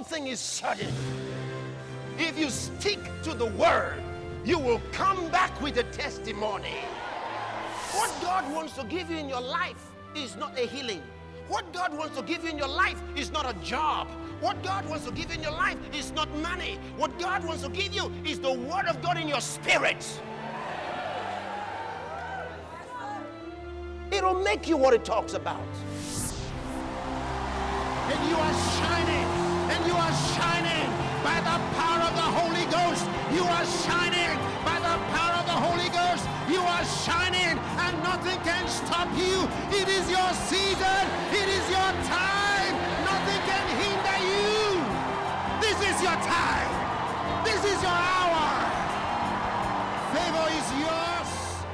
thing is certain. If you stick to the word, you will come back with a testimony. What God wants to give you in your life is not a healing. What God wants to give you in your life is not a job. What God wants to give you in your life is not money. What God wants to give you is the word of God in your spirit. It'll make you what it talks about. And you are shining. And you are shining by the power of the Holy Ghost. You are shining by the power of the Holy Ghost. You are shining and nothing can stop you. It is your season. It is your time. Nothing can hinder you. This is your time. This is your hour. Favor is yours.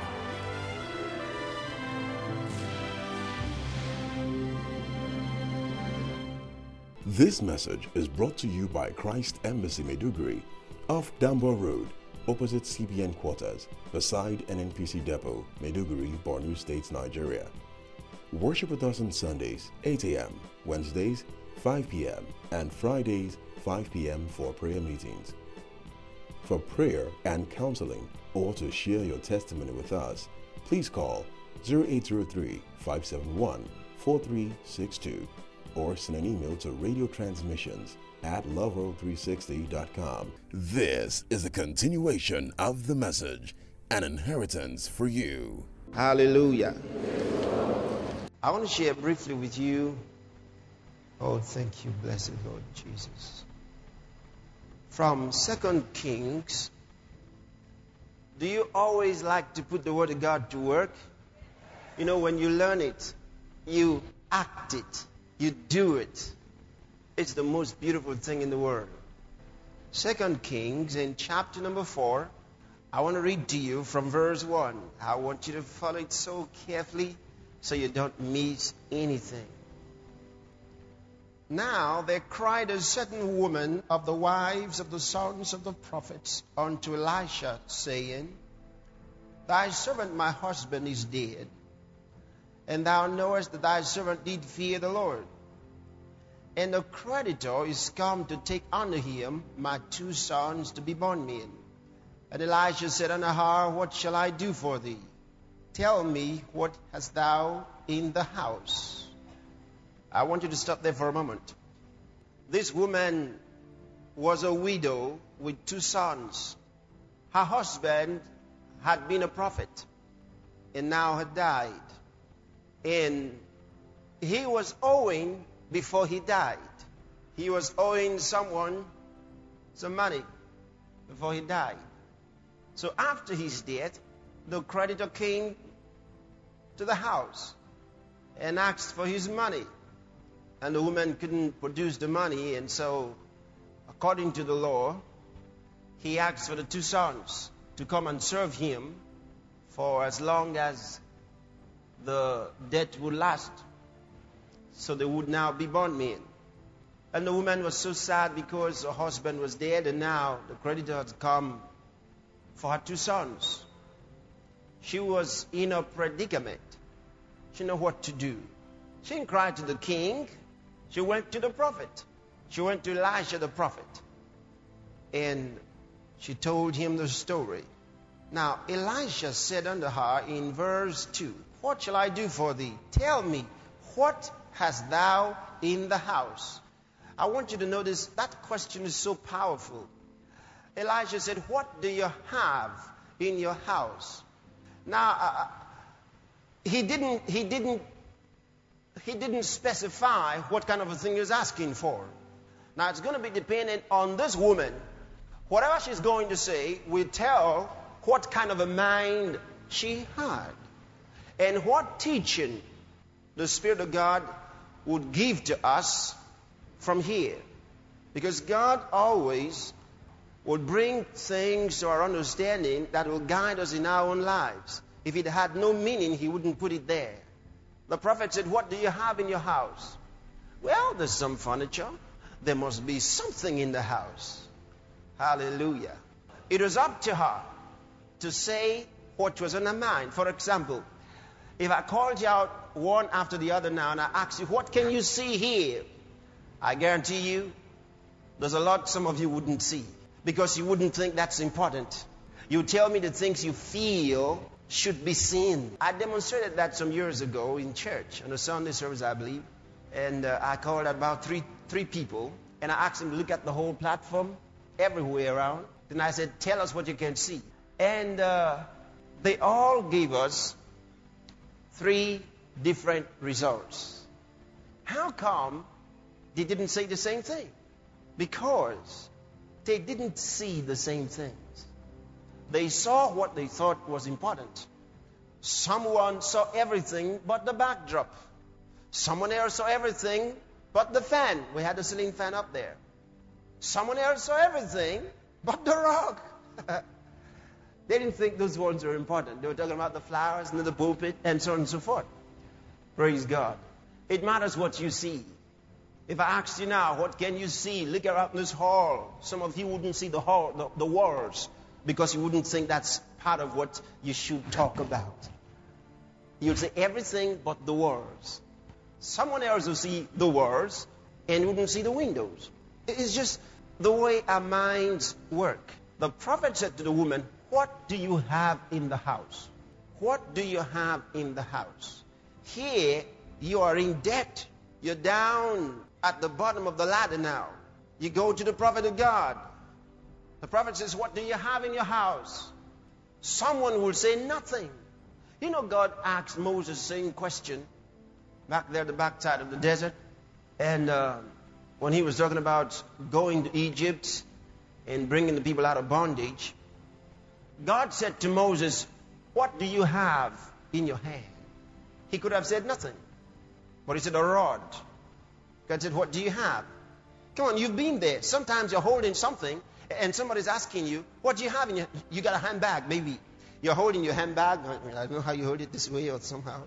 This message is brought to you by Christ Embassy Maiduguri, off Dambo Road, opposite CBN quarters, beside NNPC Depot, Maiduguri, Borno State, Nigeria. Worship with us on Sundays, 8 a.m., Wednesdays, 5 p.m., and Fridays, 5 p.m. for prayer meetings. For prayer and counseling, or to share your testimony with us, please call 0803-571-4362 or send an email to radiotransmissions@loveworld360.com. This is a continuation of the message, an inheritance for you. Hallelujah. I want to share briefly with you. Oh, thank you, blessed Lord Jesus. From 2 Kings. Do you always like to put the word of God to work? You know, when you learn it, you act it. You do it. It's the most beautiful thing in the world. 2 Kings in chapter number 4. I want to read to you from verse 1. I want you to follow it so carefully so you don't miss anything. Now there cried a certain woman of the wives of the sons of the prophets unto Elisha, saying, Thy servant my husband is dead, and thou knowest that thy servant did fear the Lord. And the creditor is come to take unto him my 2 sons to be bondmen. And Elisha said unto her, What shall I do for thee? Tell me, what hast thou in the house? I want you to stop there for a moment. This woman was a widow with 2 sons. Her husband had been a prophet and now had died. And he was owing before he died. He was owing someone some money before he died. So after his death, the creditor came to the house and asked for his money. And the woman couldn't produce the money, and so according to the law, he asked for the 2 sons to come and serve him for as long as the debt would last. So they would now be bondmen. And the woman was so sad because her husband was dead, and now the creditor had come for her 2 sons. She was in a predicament. She didn't know what to do. She didn't cry to the king. She went to the prophet. She went to Elisha the prophet. And she told him the story. Now, Elisha said unto her in verse 2, What shall I do for thee? Tell me, what hast thou in the house? I want you to notice that question is so powerful. Elisha said, What do you have in your house? Now, he didn't specify what kind of a thing he was asking for. Now, it's going to be dependent on this woman. Whatever she's going to say will tell what kind of a mind she had and what teaching the Spirit of God would give to us from here. Because God always would bring things to our understanding that will guide us in our own lives. If it had no meaning, He wouldn't put it there. The prophet said, What do you have in your house? Well, there's some furniture. There must be something in the house. Hallelujah. It was up to her to say what was on her mind. For example, if I called you out one after the other now and I asked you, what can you see here? I guarantee you, There's a lot some of you wouldn't see because you wouldn't think that's important. You tell me the things you feel should be seen. I demonstrated that some years ago in church, on a Sunday service, I believe. And I called about three people, and I asked them to look at the whole platform, everywhere around. Then I said, tell us what you can see. And they all gave us 3 different results. How come they didn't say the same thing? Because they didn't see the same things. They saw what they thought was important. Someone saw everything but the backdrop. Someone else saw everything but the fan. We had the ceiling fan up there. Someone else saw everything but the rock. They didn't think those ones were important. They were talking about the flowers and the pulpit and so on and so forth. Praise God. It matters what you see. If I asked you now, what can you see? Look around this hall. Some of you wouldn't see the hall, the walls, because you wouldn't think that's part of what you should talk about. You'd say everything but the walls. Someone else will see the walls and wouldn't see the windows. It's just the way our minds work. The prophet said to the woman, what do you have in the house? What do you have in the house? Here, you are in debt. You're down at the bottom of the ladder now. You go to the prophet of God. The prophet says, what do you have in your house? Someone will say nothing. You know, God asked Moses the same question back there at the backside of the desert. And when he was talking about going to Egypt and bringing the people out of bondage, God said to Moses, what do you have in your hand? He could have said nothing. But he said, a rod. God said, what do you have? Come on, you've been there. Sometimes you're holding something and somebody's asking you, what do you have in your... You got a handbag, maybe. You're holding your handbag. I don't know how you hold it this way or somehow.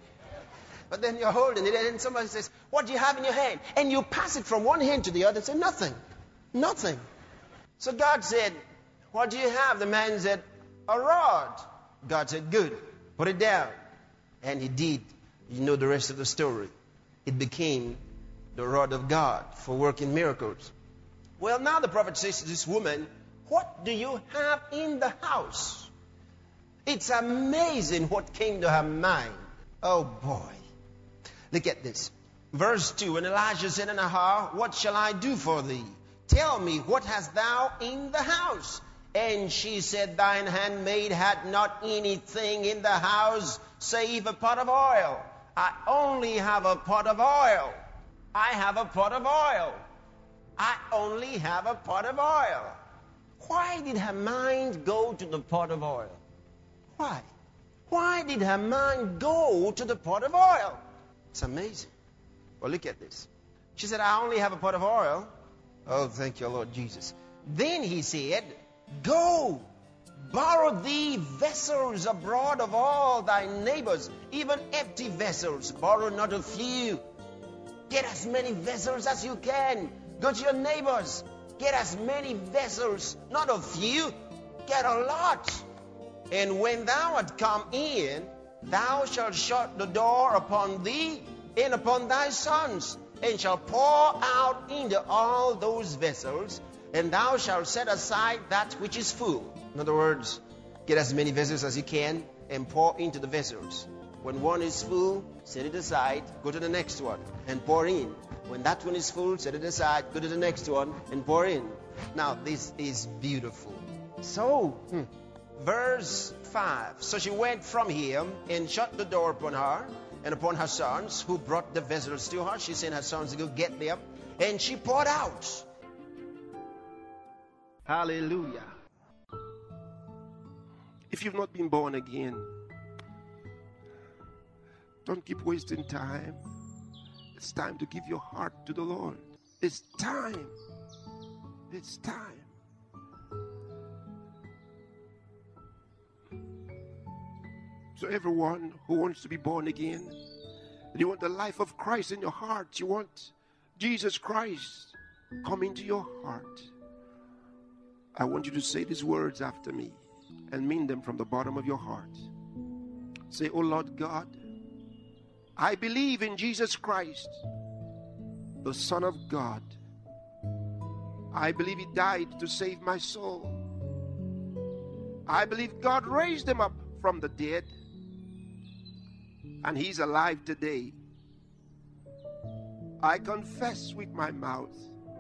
But then you're holding it and somebody says, what do you have in your hand? And you pass it from one hand to the other and say, nothing. Nothing. So God said, what do you have? The man said, a rod. God said, good. Put it down. And he did. You know the rest of the story. It became the rod of God for working miracles. Well, now the prophet says to this woman, what do you have in the house? It's amazing what came to her mind. Oh boy. Look at this. Verse 2, and Elijah said unto her, what shall I do for thee? Tell me, what hast thou in the house? And she said, thine handmaid had not anything in the house, save a pot of oil. I only have a pot of oil. I have a pot of oil. I only have a pot of oil. Why did her mind go to the pot of oil? Why? Why did her mind go to the pot of oil? It's amazing. Well, look at this. She said, I only have a pot of oil. Oh, thank you, Lord Jesus. Then he said, go, borrow thee vessels abroad of all thy neighbors, even empty vessels. Borrow not a few. Get as many vessels as you can. Go to your neighbors. Get as many vessels, not a few. Get a lot. And when thou art come in, thou shalt shut the door upon thee and upon thy sons, and shall pour out into all those vessels, and thou shalt set aside that which is full. In other words, get as many vessels as you can and pour into the vessels. When one is full, set it aside, go to the next one and pour in. When that one is full, set it aside, go to the next one and pour in. Now, this is beautiful. So, verse 5. So she went from him and shut the door upon her and upon her sons, who brought the vessels to her. She sent her sons to go get them, and she poured out. Hallelujah. If you've not been born again, don't keep wasting time. It's time to give your heart to the Lord. It's time. It's time. So everyone who wants to be born again, and you want the life of Christ in your heart, you want Jesus Christ come into your heart, I want you to say these words after me and mean them from the bottom of your heart. Say, oh Lord God, I believe in Jesus Christ, the Son of God. I believe he died to save my soul. I believe God raised him up from the dead, and he's alive today. I confess with my mouth,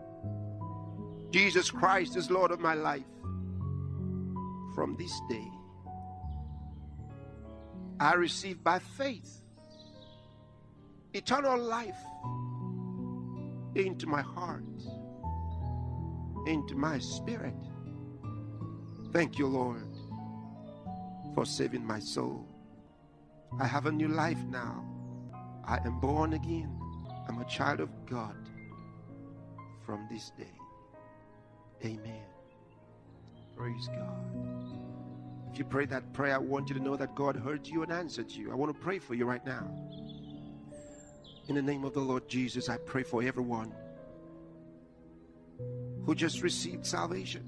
Jesus Christ is Lord of my life. From this day, I receive by faith eternal life into my heart, into my spirit. Thank you, Lord, for saving my soul. I have a new life now. I am born again. I'm a child of God from this day. Amen. Praise God. If you pray that prayer, I want you to know that God heard you and answered you. I want to pray for you right now. In the name of the Lord Jesus, I pray for everyone who just received salvation.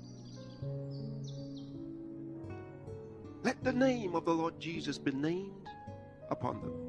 Let the name of the Lord Jesus be named upon them.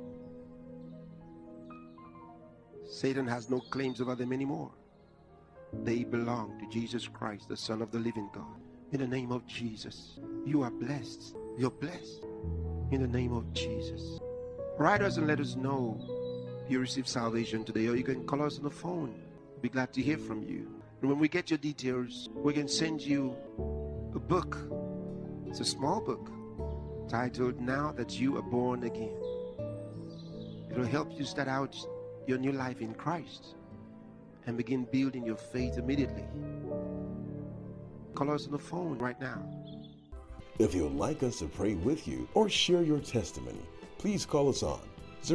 Satan has no claims over them anymore. They belong to Jesus Christ, the Son of the living God. In the name of Jesus, you are blessed. You're blessed. In the name of Jesus. Write us and let us know you received salvation today, or you can call us on the phone. We'll be glad to hear from you. And when we get your details, we can send you a book. It's a small book titled Now That You Are Born Again. It'll help you start out your new life in Christ and begin building your faith immediately. Call us on the phone right now. If you'd like us to pray with you or share your testimony, please call us on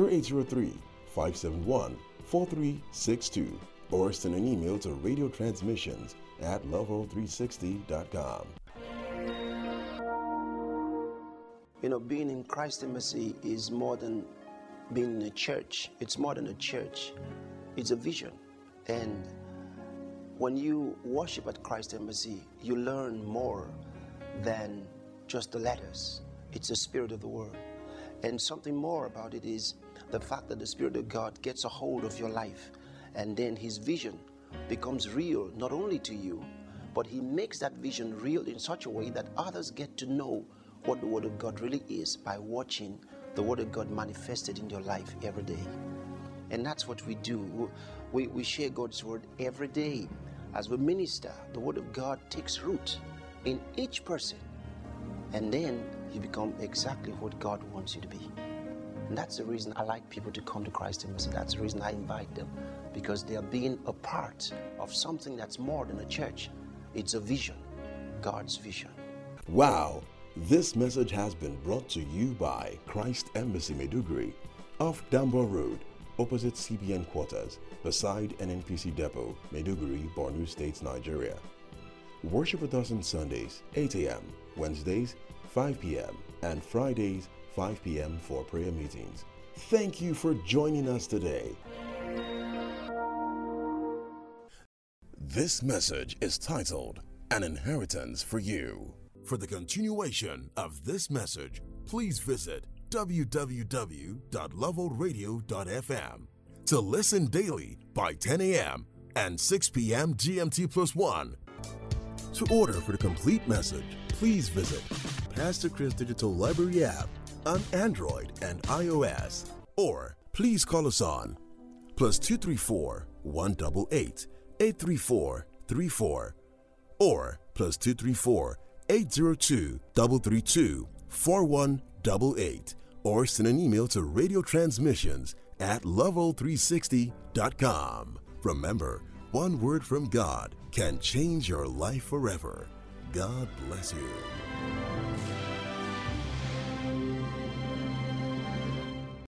0803-571-4362 or send an email to radiotransmissions@level360.com. You know, being in Christ Embassy is more than being in a church. It's more than a church. It's a vision. And when you worship at Christ Embassy, you learn more than just the letters. It's the Spirit of the Word. And something more about it is the fact that the Spirit of God gets a hold of your life, and then His vision becomes real, not only to you, but He makes that vision real in such a way that others get to know what the Word of God really is by watching the Word of God manifested in your life every day. And that's what we do. We share God's Word every day. As we minister, the Word of God takes root in each person, and then you become exactly what God wants you to be. And that's the reason I like people to come to Christ Embassy. That's the reason I invite them, because they are being a part of something that's more than a church. It's a vision, God's vision. Wow! This message has been brought to you by Christ Embassy Maiduguri, off Dambo Road, opposite CBN quarters, beside NNPC Depot, Maiduguri, Borno State, Nigeria. Worship with us on Sundays, 8 a.m., Wednesdays, 5 p.m., and Fridays, 5 p.m. for prayer meetings. Thank you for joining us today. This message is titled, An Inheritance for You. For the continuation of this message, please visit www.levelradio.fm to listen daily by 10 a.m. and 6 p.m. GMT+1. To order for the complete message, please visit Pastor Chris Digital Library app on Android and iOS, or please call us on +234 188 834 34 or +234 802 332 4188, or send an email to radiotransmissions@level360.com. Remember, one word from God can change your life forever. God bless you.